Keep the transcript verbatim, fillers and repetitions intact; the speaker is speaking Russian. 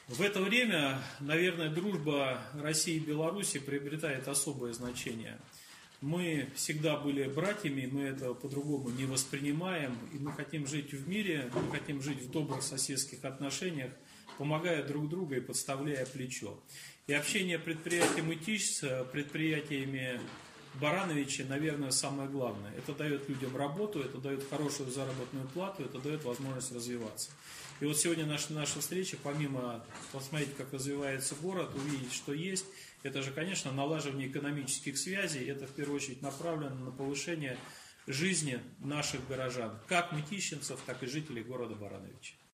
В это время, наверное, дружба России и Беларуси приобретает особое значение. Мы всегда были братьями, мы это по-другому не воспринимаем, и мы хотим жить в мире, мы хотим жить в добрых соседских отношениях, помогая друг другу и подставляя плечо. И общение предприятия «Мытищ» с предприятиями Барановича, наверное, самое главное. Это дает людям работу, это дает хорошую заработную плату, это дает возможность развиваться. И вот сегодня наша, наша встреча, помимо посмотреть, как развивается город, увидеть, что есть, это же, конечно, налаживание экономических связей, это в первую очередь направлено на повышение жизни наших горожан, как мытищенцев, так и жителей города Барановича.